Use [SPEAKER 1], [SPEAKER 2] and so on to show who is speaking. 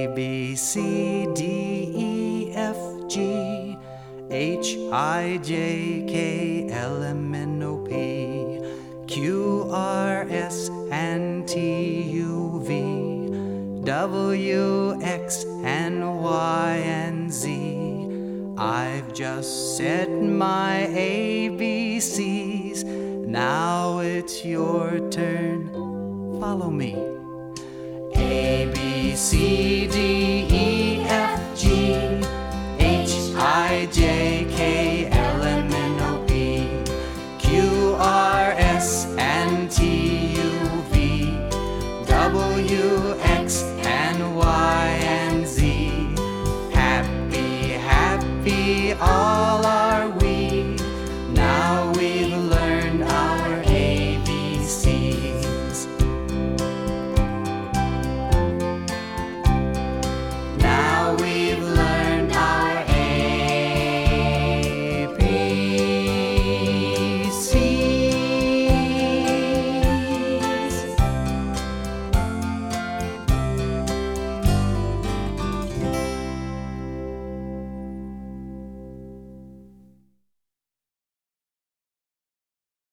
[SPEAKER 1] A, B, C, D, E, F, G, H, I, J, K, L, M, N, O, P, Q, R, S, and T, U, V, W, X, and Y, and Z. I've just said my ABCs. Now it's your turn. Follow me. A, B, C, D,